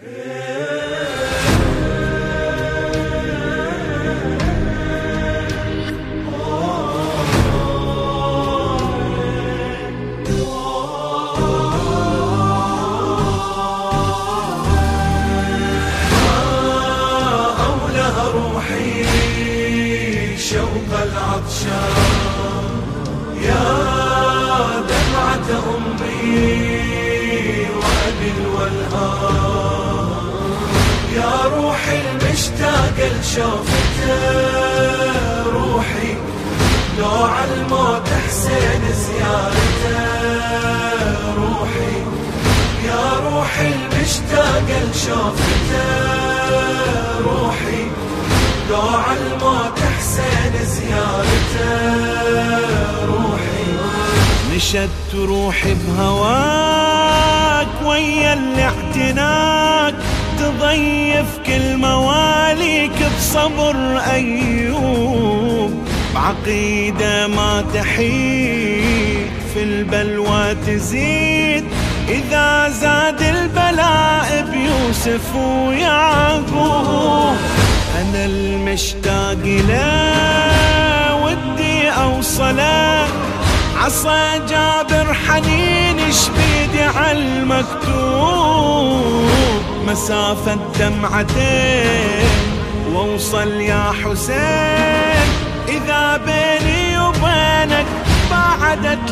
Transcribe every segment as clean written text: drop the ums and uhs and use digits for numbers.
شوق العطشان يا دمعة أمي وأبي الولهان، يا روحي المشتاقة لشوفته، روحي لو عالموت حسين زيارته، روحي يا روحي المشتاقة لشوفته، روحي لو عالموت حسين زيارته، روحي نشدت روحي بهواك ويا اللي اعتناك، تضيف كل مواليك بصبر أيوب، بعقيدة ما تحيد في البلوى تزيد، إذا زاد البلاء بيوسف ويعقوب. أنا المشتاق له ودي أوصله، عصا جابر حنين شبيدي عالمكتوب، مسافة دمعتين واوصل يا حسين، إذا بيني وبينك بعدت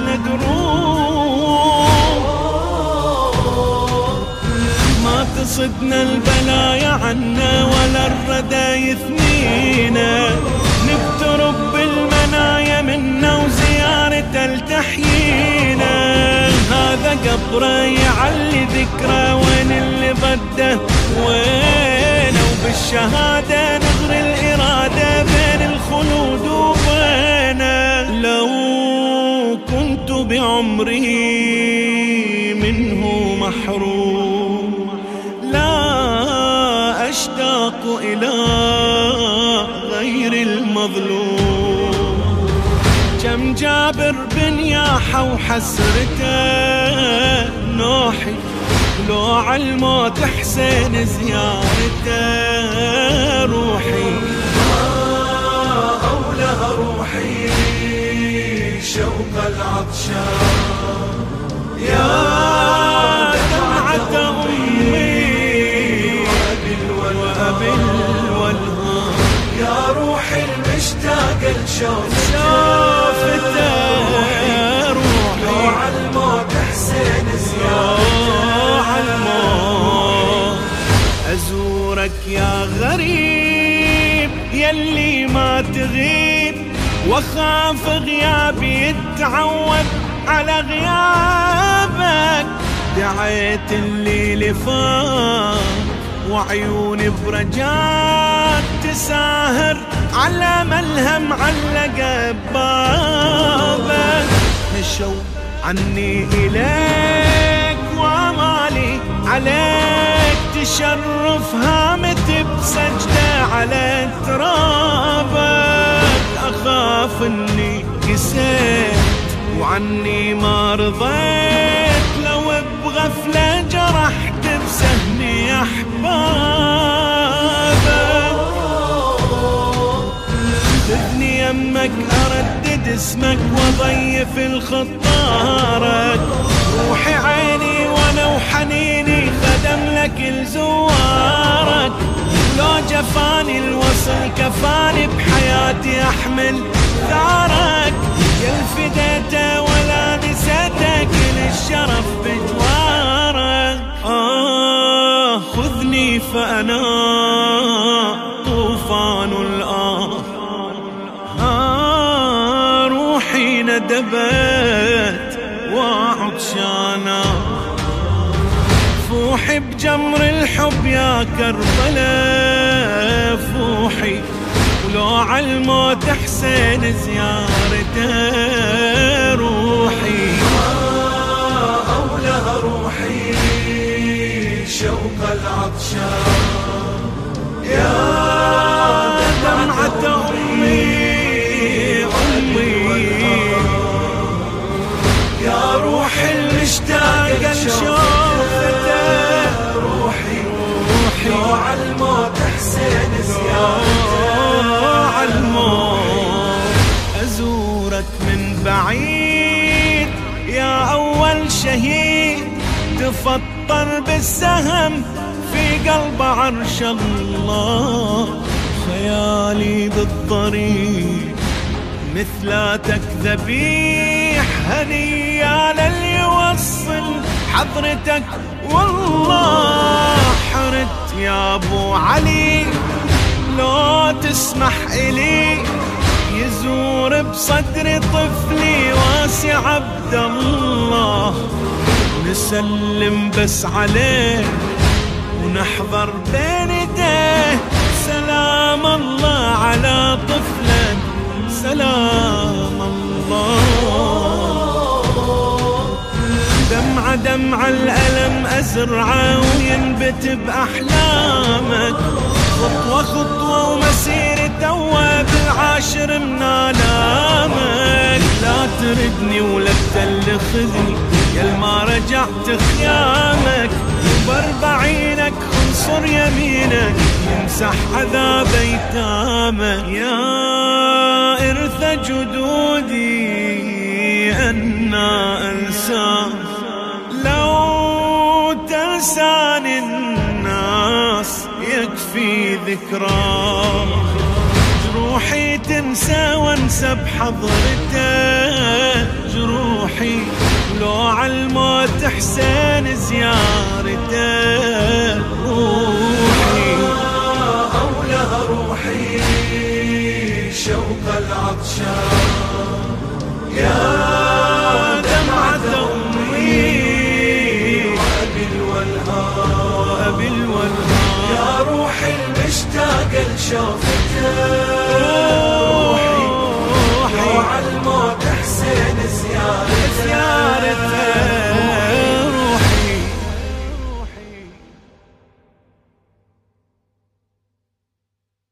لدروب، ما تصدنا البلايا عنا ولا الردى يثنينا، نقترب بالمنايا منا وزيارته لتحيينا، هذا قبره يعلي ذكره، وين اللي ضده وينه، وبالشهادة نغري الإرادة بين الخلود وبينه، لو كنت بعمري منه محروم لا أشتاق إلى غير المظلوم، كم جابر بنياحه وحسرته، نوحي لو عالموت حسين زيارته، روحي أولها روحي شوق العطشان يا دمعة أمي وأبي الولهان، يا روحي المشتاقة لشوفته، روحي لو عالموت حسين زيارته، أزورك يا غريب يلي ما تغيب، وخاف غيابي يتعود على غيابك، دعيت الليل فات وعيوني برجاك تساهر على ملهم علقة ببابك، نشوا عني إليك وامالي عليك، تشرف هامتي بسجدة على ترابك، أخاف إني قسيت وعني ما رضيت، لو بغفلة جرحت بسهمي أحبابك، خذني يمك أردد اسمك وضيف الخطارك، روحي عيني وانا وحنيني خدم لك لزوارك، لو جفاني الوصل كفاني بحياتي أحمل ثارك، يا الفديته ولا نسيتك للشرف بجوارك، خذني فأنا طوفان روحي ندبت وعطشانا، فوحي بجمر الحب يا كربلاء، فوحي ولو عالموت حسين زيارته، روحي أولها روحي شوق العطشان يا دمعة أمي يا روحي المشتاقة لشوفته، روحي لك من بعيد يا أول شهيد تفطر بالسهم في قلب عرش الله. خيالي بالطريق مثلاتك ذبيح هنيا للي يوصل حضرتك والله. حرت يا ابو علي لو تسمح إلي يزور بصدري طفلي واسع عبد الله. نسلم بس عليه ونحضر بين يديه سلام الله على طفلك سلام الله. دمعة الألم أزرعه وينبت بأحلامك. خطوة خطوة ومسيري توا بالعاشر من آلامك. لا تردني ولا تلخذني يا ما رجعت خيامك. وب40 انصر يمينك يمسح عذاب ايتامك. يا إرث جدودي أنا أنساك لو تنساني الناس يكفي ذكراك. جروحي تنسى وانسى بحضرته جروحي لو عالموت حسين زيارته. روحي أولها روحي شوق العطشان يا دمعة أمي وأبي الولهان. يا روحي المشتاقة لشوفتك